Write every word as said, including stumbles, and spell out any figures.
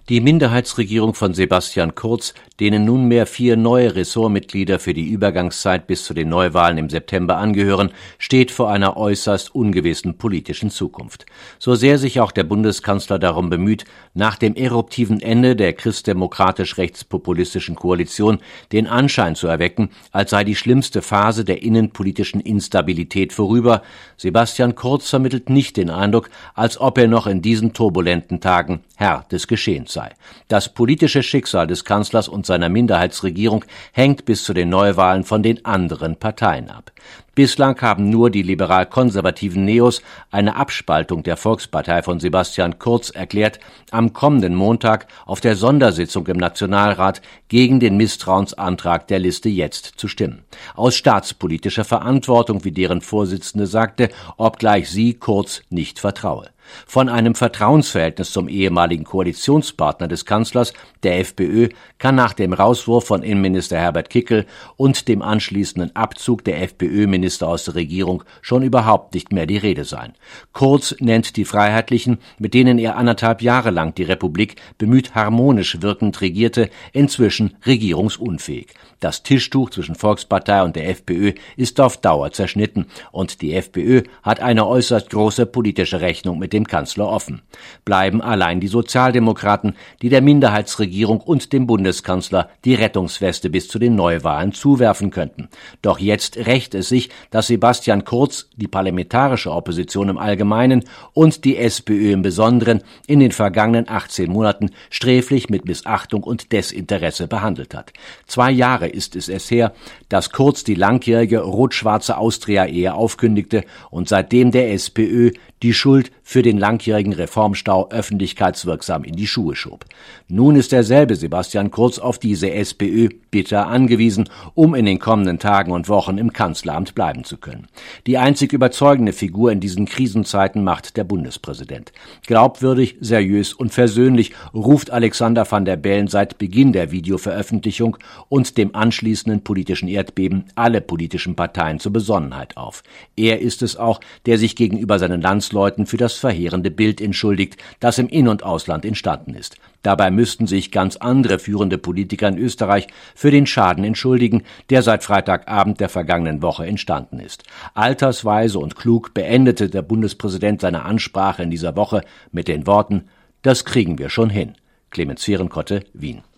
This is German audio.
Die Minderheitsregierung von Sebastian Kurz, denen nunmehr vier neue Ressortmitglieder für die Übergangszeit bis zu den Neuwahlen im September angehören, steht vor einer äußerst ungewissen politischen Zukunft. So sehr sich auch der Bundeskanzler darum bemüht, nach dem eruptiven Ende der christdemokratisch-rechtspopulistischen Koalition den Anschein zu erwecken, als sei die schlimmste Phase der innenpolitischen Instabilität vorüber, Sebastian Kurz vermittelt nicht den Eindruck, als ob er noch in diesen turbulenten Tagen Herr des Geschehens sei. Das politische Schicksal des Kanzlers und seiner Minderheitsregierung hängt bis zu den Neuwahlen von den anderen Parteien ab. Bislang haben nur die liberal-konservativen Neos, eine Abspaltung der Volkspartei von Sebastian Kurz, erklärt, am kommenden Montag auf der Sondersitzung im Nationalrat gegen den Misstrauensantrag der Liste Jetzt zu stimmen. Aus staatspolitischer Verantwortung, wie deren Vorsitzende sagte, obgleich sie Kurz nicht vertraue. Von einem Vertrauensverhältnis zum ehemaligen Koalitionspartner des Kanzlers, der FPÖ, kann nach dem Rauswurf von Innenminister Herbert Kickl und dem anschließenden Abzug der FPÖ-Minister aus der Regierung schon überhaupt nicht mehr die Rede sein. Kurz nennt die Freiheitlichen, mit denen er anderthalb Jahre lang die Republik bemüht harmonisch wirkend regierte, inzwischen regierungsunfähig. Das Tischtuch zwischen Volkspartei und der FPÖ ist auf Dauer zerschnitten und die FPÖ hat eine äußerst große politische Rechnung mit dem Kanzler offen. Bleiben allein die Sozialdemokraten, die der Minderheitsregierung und dem Bundeskanzler die Rettungsweste bis zu den Neuwahlen zuwerfen könnten. Doch jetzt rächt es sich, dass Sebastian Kurz die parlamentarische Opposition im Allgemeinen und die SPÖ im Besonderen in den vergangenen achtzehn Monaten sträflich mit Missachtung und Desinteresse behandelt hat. Zwei Jahre ist es es her, dass Kurz die langjährige rot-schwarze Austria-Ehe aufkündigte und seitdem der SPÖ die Schuld für den langjährigen Reformstau öffentlichkeitswirksam in die Schuhe schob. Nun ist derselbe Sebastian Kurz auf diese SPÖ bitter angewiesen, um in den kommenden Tagen und Wochen im Kanzleramt bleiben zu können. Die einzig überzeugende Figur in diesen Krisenzeiten macht der Bundespräsident. Glaubwürdig, seriös und versöhnlich ruft Alexander Van der Bellen seit Beginn der Videoveröffentlichung und dem anschließenden politischen Erdbeben alle politischen Parteien zur Besonnenheit auf. Er ist es auch, der sich gegenüber seinen Landsleuten für das verheerende Bild entschuldigt, das im In- und Ausland entstanden ist. Dabei müssten sich ganz andere führende Politiker in Österreich für den Schaden entschuldigen, der seit Freitagabend der vergangenen Woche entstanden ist. Altersweise und klug beendete der Bundespräsident seine Ansprache in dieser Woche mit den Worten: Das kriegen wir schon hin. Clemens Fehrenkotte, Wien.